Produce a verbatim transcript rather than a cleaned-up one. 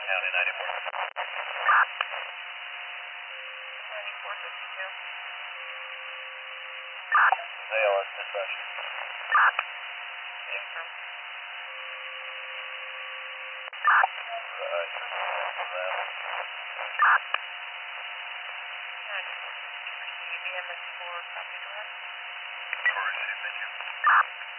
County ninety-four. ninety-four fifty-two. A L S dispatch. Came from. Right. That. ninety-four fifty-two. Received E M S four. Copy direct. For receive, thank you.